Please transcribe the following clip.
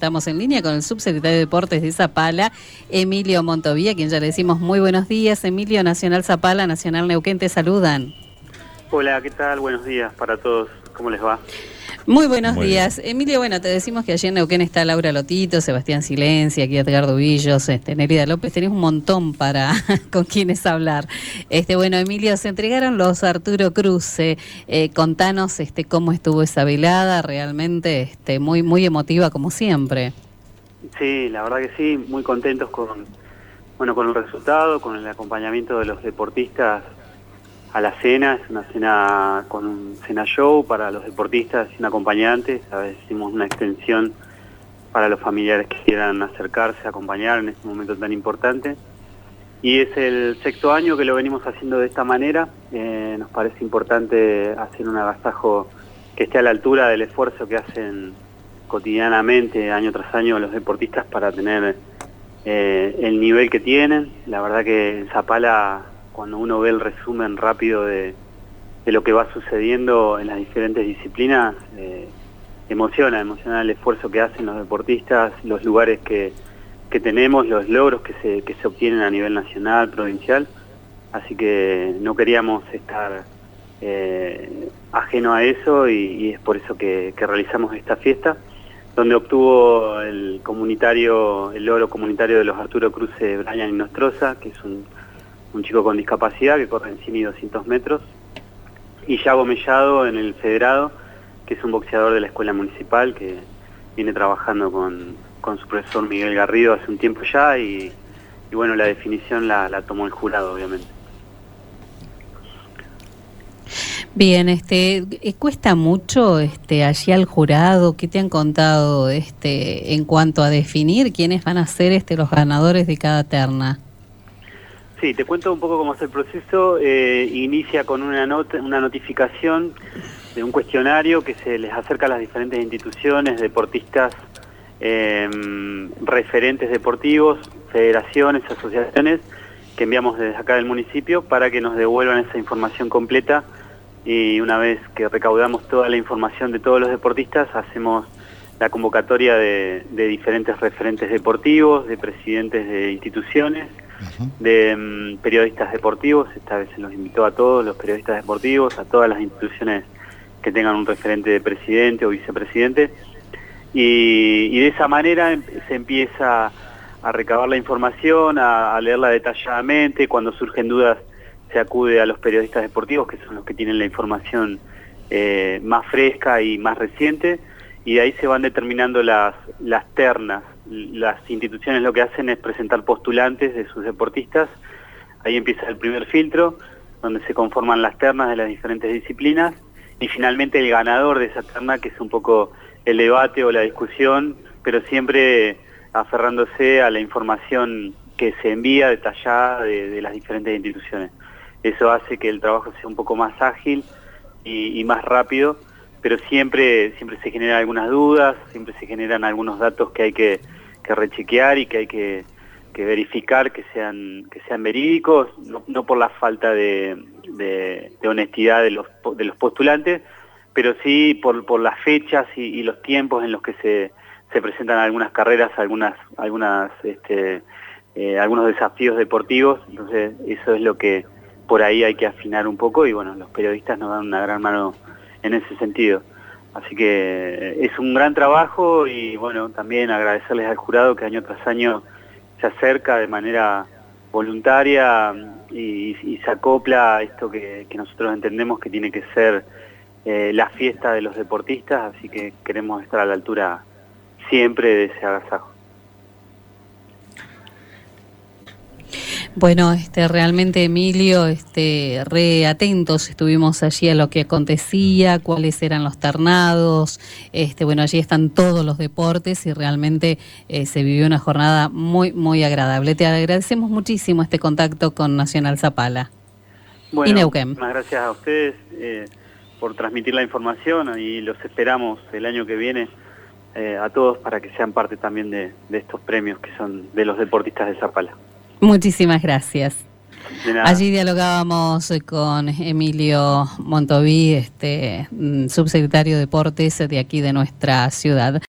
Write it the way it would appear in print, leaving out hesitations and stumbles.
estamos en línea con el subsecretario de Deportes de Zapala, Emilio Montoví, a quien ya le decimos muy buenos días. Emilio, Nacional Zapala, Nacional Neuquén, te saludan. Hola, ¿qué tal? Buenos días para todos. ¿Cómo les va? Muy buenos días. Emilio, bueno, te decimos que allí en Neuquén está Laura Lotito, Sebastián Silencia, aquí Edgardo Villos, Nerida López, tenés un montón para con quienes hablar. Bueno, Emilio, se entregaron los Arturo Cruz. Contanos cómo estuvo esa velada, realmente muy emotiva como siempre. Sí, la verdad que sí, muy contentos con el resultado, con el acompañamiento de los deportistas a la cena. Es una cena con un cena show para los deportistas y un acompañante. A veces hicimos una extensión para los familiares que quieran acercarse, acompañar en este momento tan importante. Y es el 6º año que lo venimos haciendo de esta manera. Nos parece importante hacer un agasajo que esté a la altura del esfuerzo que hacen cotidianamente, año tras año, los deportistas para tener el nivel que tienen. La verdad que en Zapala, cuando uno ve el resumen rápido de lo que va sucediendo en las diferentes disciplinas, emociona el esfuerzo que hacen los deportistas, los lugares que tenemos, los logros que se obtienen a nivel nacional, provincial. Así que no queríamos estar ajeno a eso y es por eso que realizamos esta fiesta, donde obtuvo el logro comunitario de los Arturo Cruz Brian Inostroza, que es un chico con discapacidad que corre en 100 y 200 metros, y Yago Mellado en el federado, que es un boxeador de la escuela municipal que viene trabajando con su profesor Miguel Garrido hace un tiempo ya, y bueno, la definición la tomó el jurado, obviamente. Bien, ¿cuesta mucho allí al jurado? ¿Qué te han contado en cuanto a definir quiénes van a ser los ganadores de cada terna? Sí, te cuento un poco cómo es el proceso. Inicia con una notificación de un cuestionario que se les acerca a las diferentes instituciones, deportistas, referentes deportivos, federaciones, asociaciones, que enviamos desde acá del municipio para que nos devuelvan esa información completa, y una vez que recaudamos toda la información de todos los deportistas, hacemos la convocatoria de diferentes referentes deportivos, de presidentes de instituciones, de periodistas deportivos. Esta vez se los invitó a todos los periodistas deportivos, a todas las instituciones que tengan un referente de presidente o vicepresidente, y de esa manera se empieza a recabar la información, a leerla detalladamente. Cuando surgen dudas se acude a los periodistas deportivos, que son los que tienen la información más fresca y más reciente, y de ahí se van determinando las ternas. Las instituciones lo que hacen es presentar postulantes de sus deportistas. Ahí empieza el primer filtro, donde se conforman las ternas de las diferentes disciplinas, y finalmente el ganador de esa terna, que es un poco el debate o la discusión, pero siempre aferrándose a la información que se envía detallada de las diferentes instituciones. Eso hace que el trabajo sea un poco más ágil y más rápido, pero siempre se generan algunas dudas, siempre se generan algunos datos que hay que rechequear y que hay que verificar que sean verídicos, no por la falta de honestidad de los postulantes, pero sí por las fechas y los tiempos en los que se presentan algunas carreras, algunos desafíos deportivos. Entonces eso es lo que por ahí hay que afinar un poco, y bueno, los periodistas nos dan una gran mano en ese sentido. Así que es un gran trabajo, y bueno, también agradecerles al jurado que año tras año se acerca de manera voluntaria y se acopla a esto que nosotros entendemos que tiene que ser la fiesta de los deportistas. Así que queremos estar a la altura siempre de ese agasajo. Bueno, realmente, Emilio, re atentos estuvimos allí a lo que acontecía, cuáles eran los ternados. Bueno, allí están todos los deportes y realmente se vivió una jornada muy, muy agradable. Te agradecemos muchísimo este contacto con Nacional Zapala. Bueno, y Neuquén. Muchas gracias a ustedes por transmitir la información, y los esperamos el año que viene a todos para que sean parte también de estos premios que son de los deportistas de Zapala. Muchísimas gracias. De nada. Allí dialogábamos con Emilio Montoví, subsecretario de Deportes de aquí de nuestra ciudad.